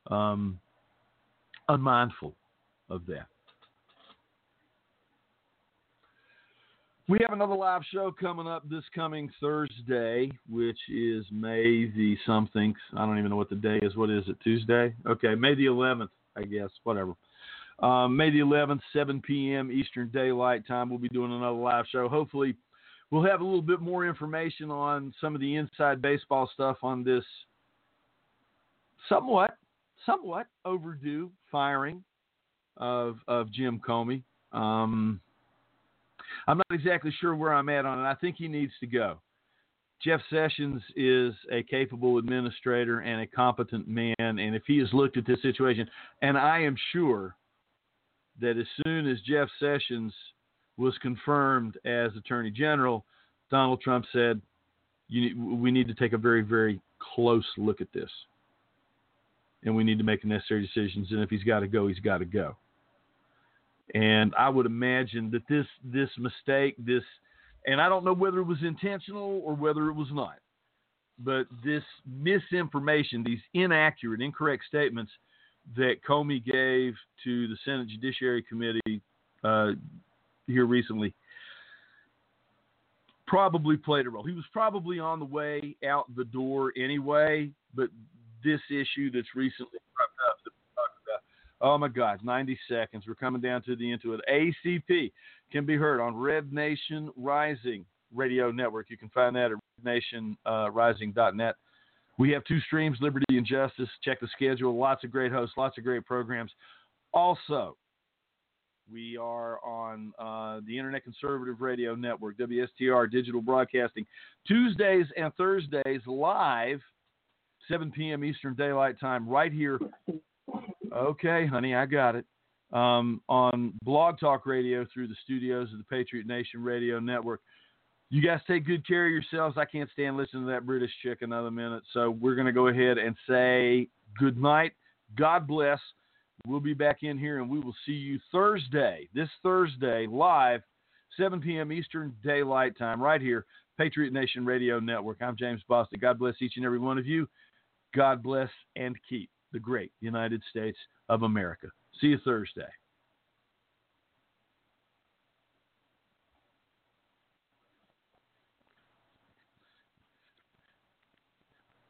unmindful of that. We have another live show coming up this coming Thursday, which is May the something. I don't even know what the day is. What is it, Tuesday? Okay, May the 11th, I guess, whatever. May the 11th, 7 p.m. Eastern Daylight Time. We'll be doing another live show. Hopefully, we'll have a little bit more information on some of the inside baseball stuff on this somewhat overdue firing of Jim Comey. I'm not exactly sure where I'm at on it. I think he needs to go. Jeff Sessions is a capable administrator and a competent man, and if he has looked at this situation, and I am sure that as soon as Jeff Sessions was confirmed as Attorney General, Donald Trump said, we need to take a very, very close look at this. And we need to make the necessary decisions. And if he's got to go, he's got to go. And I would imagine that this mistake, and I don't know whether it was intentional or whether it was not, but this misinformation, these inaccurate, incorrect statements that Comey gave to the Senate Judiciary Committee here recently probably played a role. He was probably on the way out the door anyway, but this issue that's recently cropped up that we talked about, oh my God, 90 seconds. We're coming down to the end of it. ACP can be heard on Red Nation Rising Radio Network. You can find that at rednationrising.net. We have 2 streams, Liberty and Justice. Check the schedule. Lots of great hosts, lots of great programs. Also, we are on the Internet Conservative Radio Network, WSTR Digital Broadcasting, Tuesdays and Thursdays live, 7 p.m. Eastern Daylight Time, right here. Okay, honey, I got it. On Blog Talk Radio through the studios of the Patriot Nation Radio Network. You guys take good care of yourselves. I can't stand listening to that British chick another minute. So we're going to go ahead and say good night. God bless. We'll be back in here, and we will see you this Thursday, live, 7 p.m. Eastern Daylight Time, right here, Patriot Nation Radio Network. I'm James Bostic. God bless each and every one of you. God bless and keep the great United States of America. See you Thursday.